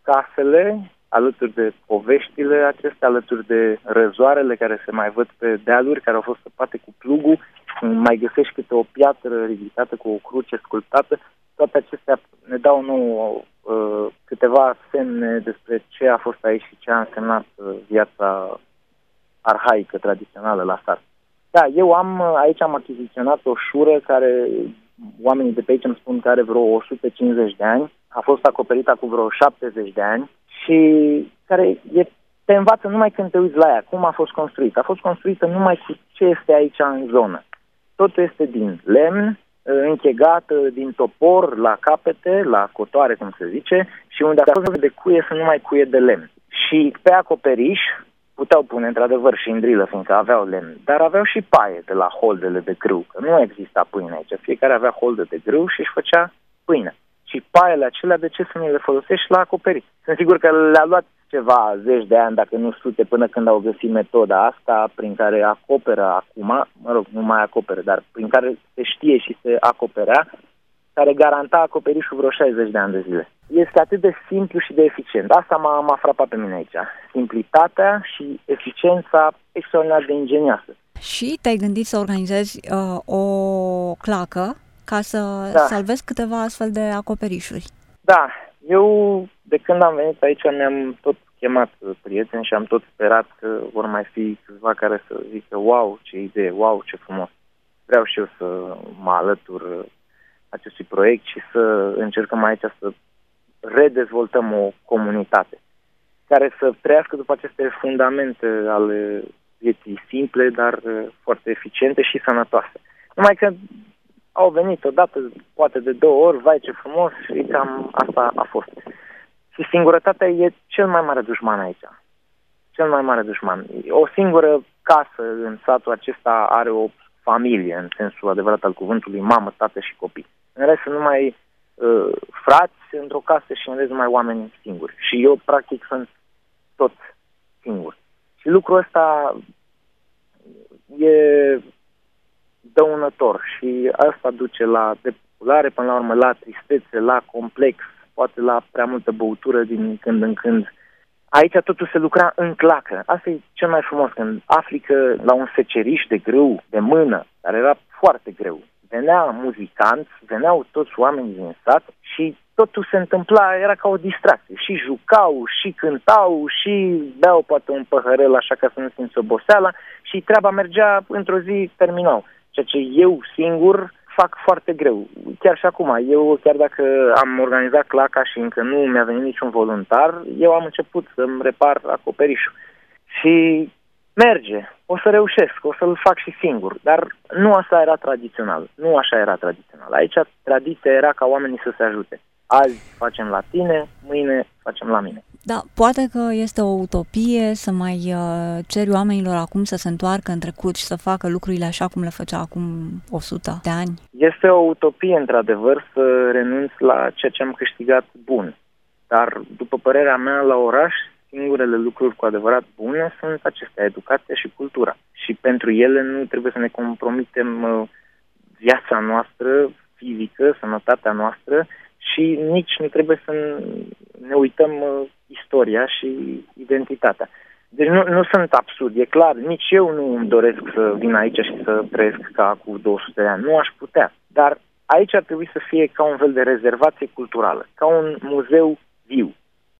casele, alături de poveștile acestea, alături de răzoarele care se mai văd pe dealuri, care au fost săpate cu plugul, mai găsești câte o piatră ridicată cu o cruce sculptată. Toate acestea ne dau nouă câteva semne despre ce a fost aici și ce a însemnat viața arhaică, tradițională la sat. Da, aici am achiziționat o șură care, oamenii de pe aici îmi spun că are vreo 150 de ani, a fost acoperită cu vreo 70 de ani și care te învață numai când te uiți la ea, cum a fost construită. A fost construită numai cu ce este aici în zonă. Totul este din lemn, închegată din topor la capete, la cotoare, cum se zice, și unde a fost de cuie sunt numai cuie de lemn. Și pe acoperiș puteau pune într-adevăr și îndrilă, fiindcă aveau lemn, dar aveau și paie de la holdele de grâu, că nu exista pâine aici. Fiecare avea holde de grâu și își făcea pâine. Și paiele acelea, de ce să nu le folosești la acoperit? Sunt sigur că le-a luat ceva zeci de ani, dacă nu sute, până când au găsit metoda asta prin care acoperă acum, nu mai acoperă, dar prin care se știe și se acoperea, care garanta acoperișul vreo 60 de ani de zile. Este atât de simplu și de eficient. Asta m-a frapat pe mine aici. Simplitatea și eficiența extraordinar de ingenioasă. Și te-ai gândit să organizezi o clacă ca să salvezi câteva astfel de acoperișuri? Da, eu de când am venit aici mi-am tot chemat prieteni și am tot sperat că vor mai fi câțiva care să zică wow, ce idee, wow, ce frumos. Vreau și eu să mă alătur acestui proiect și să încercăm aici să redezvoltăm o comunitate care să trăiască după aceste fundamente ale vieții simple, dar foarte eficiente și sănătoase. Numai că au venit odată, poate de 2 ori, vai ce frumos, și cam asta a fost. Și singurătatea e cel mai mare dușman aici. Cel mai mare dușman. O singură casă în satul acesta are o familie, în sensul adevărat al cuvântului, mamă, tată și copii. În rest sunt numai frați într-o casă și în rest numai oameni singuri. Și eu, practic, sunt tot singur. Și lucrul ăsta e dăunător și asta duce la depopulare, până la urmă la tristețe, la complex, poate la prea multă băutură din când în când. Aici totul se lucra în clacă. Asta e cel mai frumos, când afli că la un seceriș de grâu, de mână, care era foarte greu, veneau muzicanți, veneau toți oamenii din sat și totul se întâmpla, era ca o distracție. Și jucau, și cântau, și beau poate un păhărel așa ca să nu simți oboseala și treaba mergea, într-o zi terminau. Ceea ce eu singur fac foarte greu. Chiar și acum, eu chiar dacă am organizat claca și încă nu mi-a venit niciun voluntar, eu am început să-mi repar acoperișul. Și merge, o să reușesc, o să-l fac și singur, dar nu asta era tradițional. Nu așa era tradițional. Aici tradiția era ca oamenii să se ajute. Azi facem la tine, mâine facem la mine. Da, poate că este o utopie să mai ceri oamenilor acum să se întoarcă în trecut și să facă lucrurile așa cum le făcea acum 100 de ani. Este o utopie, într-adevăr, să renunț la ceea ce am câștigat bun. Dar, după părerea mea, la oraș, singurele lucruri cu adevărat bune sunt acestea, educația și cultura. Și pentru ele nu trebuie să ne compromitem viața noastră fizică, sănătatea noastră, și nici nu trebuie să ne uităm istoria și identitatea. Deci nu sunt absurd, e clar, nici eu nu îmi doresc să vin aici și să trăiesc ca cu 200 de ani, nu aș putea. Dar aici ar trebui să fie ca un fel de rezervație culturală, ca un muzeu viu.